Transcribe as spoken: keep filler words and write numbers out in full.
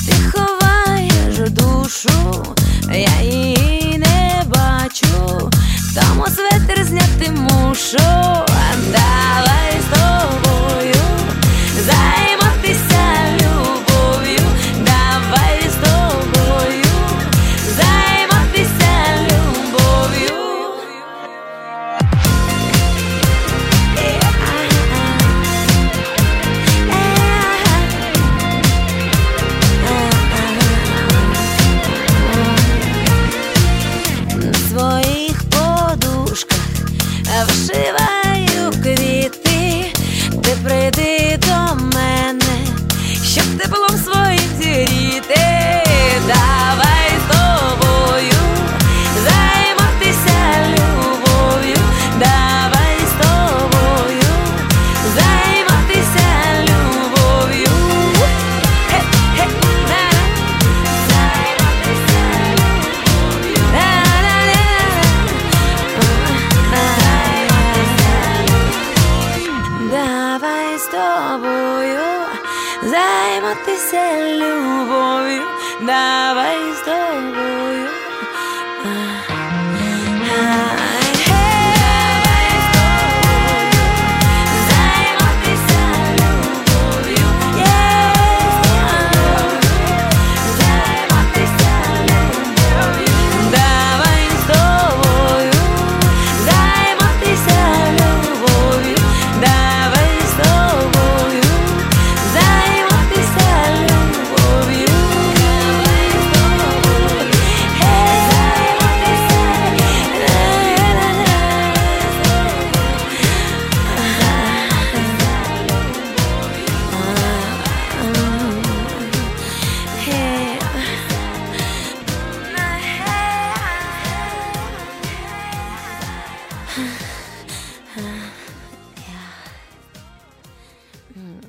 Ти ховаєш душу, я її не бачу, тому светр зняти мушу. Давай з тобою займатися любов'ю, давай з тобою займатися любов'ю. На своїх подушках вшиваю квіти, ти прийди до мене, щоб теплом своїм зігріти. Давай з тобою займатися любов'ю, давай з тобою займатися любов'ю. Хе-хе, займатися любов'ю. Давай з тобою займатися любов'ю, давай з тобою. Yeah. Mm.